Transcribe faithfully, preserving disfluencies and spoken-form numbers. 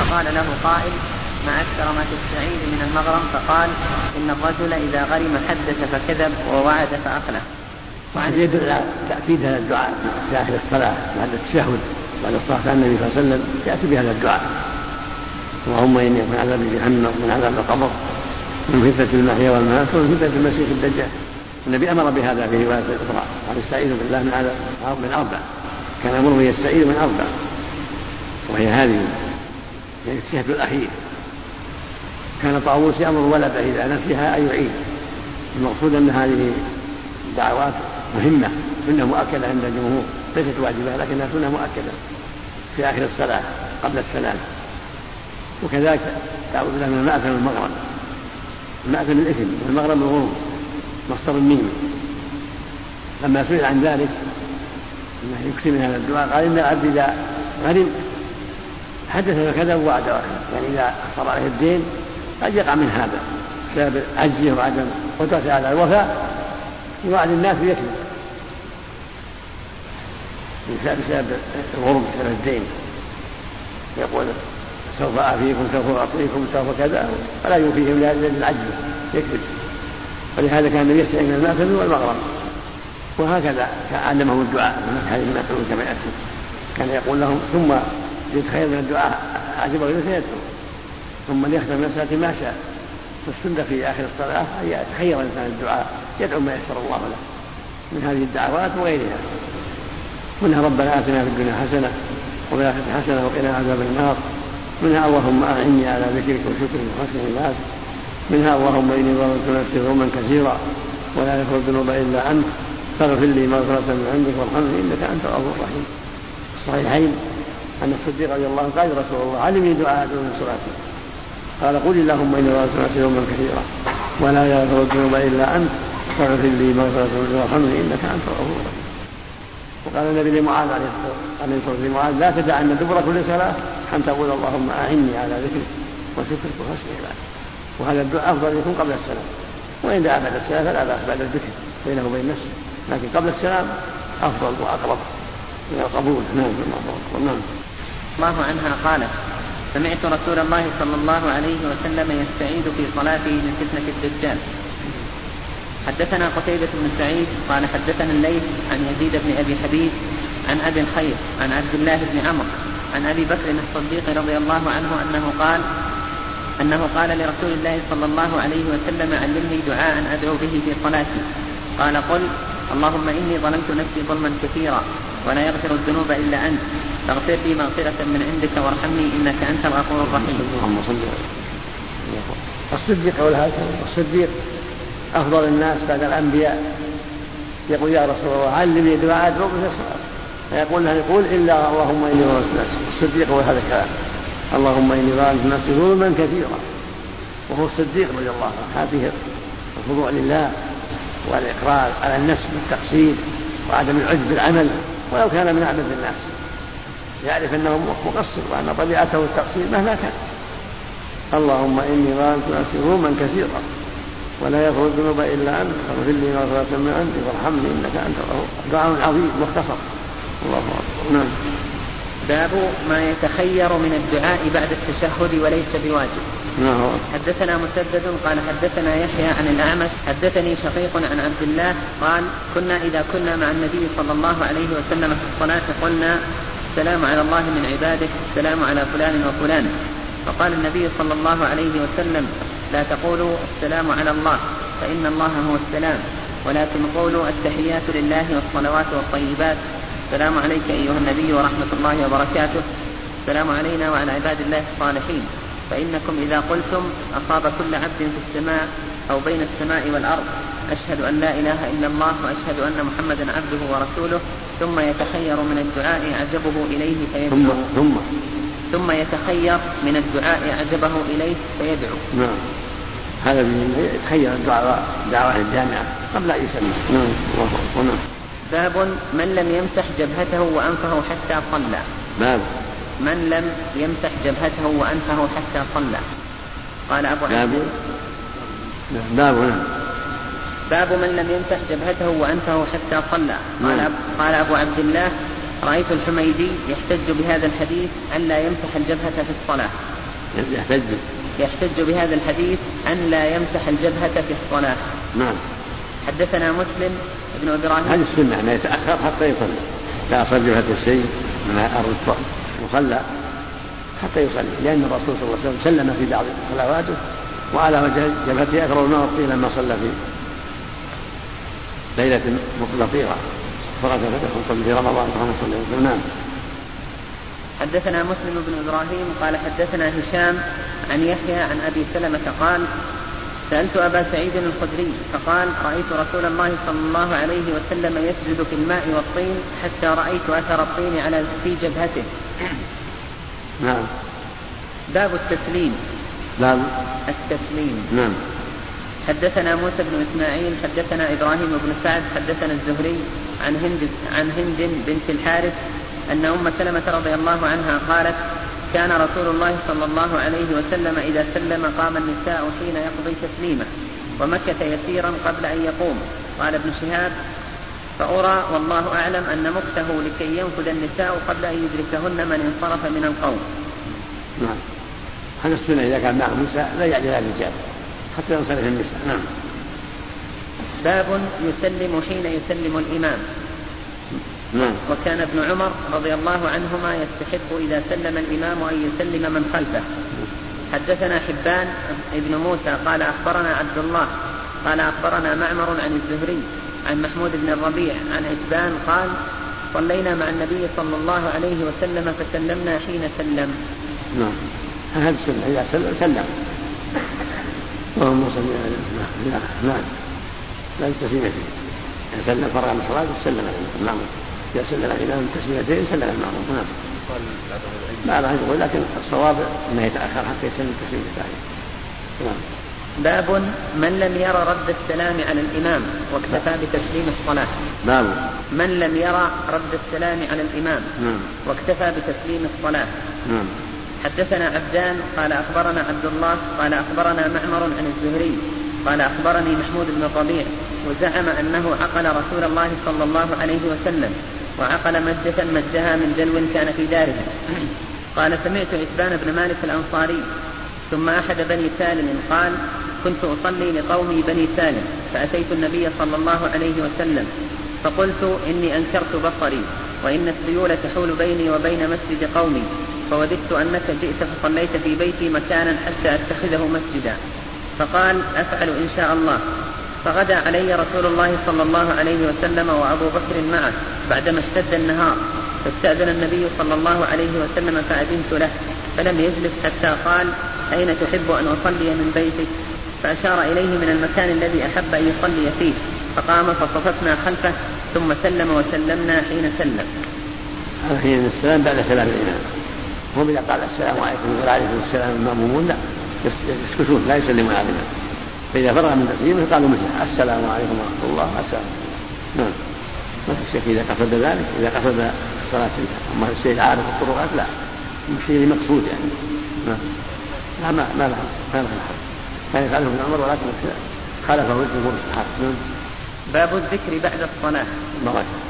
فقال له قائل: ما أكثر ما تستعيذ من المغرم؟ فقال: إن الرجل إذا غرم حدث فكذب ووعد فأخلف. وعن يدل على تأكيد هذا الدعاء في آخر الصلاة بعد التشهد بعد الصلاة على النبي صلى الله عليه وسلم يأتي بهذا الدعاء: اللهم إني من عذاب جهنم ومن عذاب القبر من فتنة المحيا والممات ومن فتنة المسيح الدجال. النبي أمر بهذا في رواية أخرى قال: استعيذ بالله من عذاب من أربع. كان أمره يستعيذ من أربع، وهي هذه يعني التشهد الأخير. كان طاووس يأمر ولده إذا نسيها أن يعيد. المقصود أن هذه دعوات مهمة سنة مؤكدة عند الجمهور، ليست واجبة لكنها سنة مؤكدة في آخر الصلاة قبل السلام. وكذلك تعوذ بالله من المأثم والمغرم. المأثم الإثم والمغرم الغرور مصدر الميم. لما سئل عن ذلك أنه يكثر من هذا الدعاء قال: إن العبد إذا غرم حدث فكذب ووعد وأخلف. يعني إذا صار عليه الدين قد يقع من هذا بسبب عجزه وعدم قدرته على الوفاء، يوعد الناس ويكذب بسبب الغرم بسبب الدين، يقول: سوف أعفيكم سوف أعطيكم سوف كذا، فلا يوفيهم للعجز يكذب. ولهذا كان النبي يستعين من المأثم والمغرم. وهكذا علمه الدعاء من هذه المسعود كما يأتي، كان يقول لهم: ثم يتخير من الدعاء عجب غيره سيدعو، ثم ليختم من الصلاة ما شاء. والسنة في آخر الصلاة أن يتخير الإنسان الدعاء يدعو ما يسر الله له من هذه الدعوات وغيرها. منها: ربنا آتنا في الدنيا حسنة وفي الآخرة حسنة وقنا عذاب النار. منها: اللهم أعني على ذكرك وشكرك وحسن عبادتك. منها: اللهم إني ظلمت نفسي ظلما كثيرا ولا يغفر الذنوب إلا أنت فاغفر لي مغفرة من عندك وارحمني إنك أنت الغفور الرحيم. الصحيحين أن الصديق رضي الله عنه قال: رسول الله علمني دعاء أدعو من صلاتي. قال: قل اللهم إني ظلمت نفسي ظلما كثيرا ولا يغفر الذنوب إلا أنت فاغفر لي مغفرة من عندك وارحمني إنك أنت الغفور الرحيم. وقال النبي لمعاذ عليه الصلاة والسلام: لا تدع أن دبر كل صلاة أن تقول اللهم أعني على ذكرك وشكرك وحسن عبادتك. وهذا الدعاء أفضل يكون قبل السلام، وإن دعا بعد السلام فلا بأس بعد الذكر بينه وبين نفسه، لكن قبل السلام أفضل وأقرب من القبول. نعم. نعم. الله عنها قالت: سمعت رسول الله صلى الله عليه وسلم يستعيذ في صلاته من فتنة الدجال. حدثنا قتيبة بن سعيد قال حدثنا الليث عن يزيد بن أبي حبيب عن أبي الخير عن عبد الله بن عمرو عن أبي بكر الصديق رضي الله عنه أنه قال أنه قال لرسول الله صلى الله عليه وسلم: علمني دعاء أدعو به في صلاتي. قال: قل اللهم إني ظلمت نفسي ظلما كثيرا ولا يغفر الذنوب إلا أنت فاغفر لي مغفرة من عندك وارحمني إنك أنت الغفور الرحيم. الصديق والصديق أفضل الناس بعد الأنبياء يقول: يا رسول الله علمني دعاء أدعو به في الصلاة. فيقول له: يقول إلا اللهم إني ظلمت نفسي. الصديق هو هذا الكلام: اللهم إني ظلمت نفسي ظلما كثيرا. وهو الصديق رضي الله عنه هذه الخضوع لله والإقرار على النفس بالتقصير وعدم العجب بالعمل ولو كان من أعبد الناس، يعرف أنه مقصر وأن طبيعته التقصير مهما كان. اللهم إني ظلمت نفسي ظلما كثيرا ولا يغفر الذنوب إلا أنت فاغفر لي مغفرة من عندك وارحمني إنك أنت الغفور. دعاء عظيم مختصر. الله أكبر. نعم. باب ما يتخير من الدعاء بعد التشهد وليس بواجب. نعم. حدثنا مسدد قال حدثنا يحيى عن الأعمش حدثني شقيق عن عبد الله قال: كنا إذا كنا مع النبي صلى الله عليه وسلم في الصلاة قلنا: السلام على الله من عباده، السلام على فلان وفلان. فقال النبي صلى الله عليه وسلم: لا تقولوا السلام على الله فإن الله هو السلام، ولكن قولوا التحيات لله والصلوات والطيبات، السلام عليك أيها النبي ورحمة الله وبركاته، السلام علينا وعلى عباد الله الصالحين. فإنكم إذا قلتم أصاب كل عبد في السماء أو بين السماء والأرض أشهد أن لا إله إلا الله وأشهد أن محمدا عبده ورسوله، ثم يتخير من الدعاء أعجبه إليه فيدعو. ثم, ثم يتخير من الدعاء أعجبه إليه فيدعو. نعم. هذا يتخير الدعاء دعوة الجامعة قبل أن يسمى. نعم. نعم. باب من لم يمسح جبهته وأنفه حتى صلى. باب من لم يمسح جبهته وأنفه حتى صلى. قال أبو عبد باب باب من لم يمسح جبهته وأنفه حتى صلى. قال, قال أبو عبد الله: رأيت الحميدي يحتج بهذا الحديث أن لا يمسح الجبهة في الصلاة. يحتج يحتج بهذا الحديث أن لا يمسح الجبهة في الصلاة. نعم. حدثنا مسلم ابن إبراهيم. هذه السنة أن يتأخر حتى يصلي، لا أصل جبهة الشيء من أرض مصلى حتى يصلي، لأن الرسول صلى الله عليه وسلم سلم في بعض صلواته وعلى وجه جبهته أثر الماء والطين لما صلى في ليلة مطلقة فرجع فتح في رمضان صلى الله عليه وسلم. حدثنا مسلم بن إبراهيم قال حدثنا هشام عن يحيى عن أبي سلمة قال سألت أبا سعيد الخدري فقال رأيت رسول الله صلى الله عليه وسلم يسجد في الماء والطين حتى رأيت أثر الطين على في جبهته. نعم. باب التسليم. باب التسليم. نعم. حدثنا موسى بن إسماعيل حدثنا إبراهيم بن سعد حدثنا الزهري عن هند عن هند بنت الحارث أن أم سلمة رضي الله عنها قالت كان رسول الله صلى الله عليه وسلم إذا سلم قام النساء حين يقضي تسليمه ومكث يسيرا قبل أن يقوم. قال ابن شهاب فأرى والله أعلم أن مكثه لكي ينفذ النساء قبل أن يدركهن من انصرف من القوم. نعم. هذا السنة إذا كان معه نساء لا يعجل الرجال حتى ينصرف النساء. نعم. باب يسلم حين يسلم الإمام. نعم. وكان ابن عمر رضي الله عنهما يستحب إذا سلم الإمام أن يسلم من خلفه. حدثنا حبان ابن موسى قال أخبرنا عبد الله قال أخبرنا معمر عن الزهري عن محمود بن الربيع عن عتبان قال صلينا مع النبي صلى الله عليه وسلم فسلمنا حين سلم. نعم. هذا السنة إذا سلم سلم اللهم صل على نعم لا التسليم فيه إذا سلم فرغ من الصلاة سلم نعم. إذا سلم الإمام التسليمتين سلم المعروف. نعم. لا لا يقول لكن الصواب أنه يتأخر حتى يسلم التسليم الثاني. نعم. باب من لم يرى رد السلام على الإمام واكتفى بتسليم الصلاة. باب من لم يرى رد السلام على الإمام نعم. واكتفى بتسليم الصلاة. نعم. حدثنا عبدان قال أخبرنا عبد الله قال أخبرنا معمر عن الزهري قال أخبرني محمود بن الربيع وزعم أنه عقل رسول الله صلى الله عليه وسلم وعقل مجة مجها من دلو كان في داره. قال سمعت عتبان بن مالك الأنصاري ثم أحد بني سالم قال كنت أصلي لقومي بني سالم فأتيت النبي صلى الله عليه وسلم فقلت إني أنكرت بصري وإن السيول تحول بيني وبين مسجد قومي فوددت أنك جئت فصليت في بيتي مكانا حتى أتخذه مسجدا. فقال أفعل إن شاء الله. فغدا علي رسول الله صلى الله عليه وسلم وأبو بكر معه بعدما اشتد النهار فاستأذن النبي صلى الله عليه وسلم فأذنت له فلم يجلس حتى قال أين تحب أن أصلي من بيتك؟ فأشار إليه من المكان الذي أحب أن يصلي فيه فقام فصففنا خلفه ثم سلم وسلمنا حين سلم. حين السلام بعد سلام الإمام. هم إذا قال السلام عليكم وعليكم السلام المأمومون لا يسكتون لا يسلمون على الإمام. فإذا فرغ من تسليمه قالوا مثل السلام عليكم ورحمة الله السلام. نعم. ما في شك إذا قصد ذلك إذا قصد الصلاة أما الشيء العارف الطرقات لا مش شيء مقصود يعني. نعم. لا ما ما له ما له حق. كان يفعله ابن عمر ولكن خالفه الجمهور الصحابة. باب الذكر بعد الصلاة. بركة.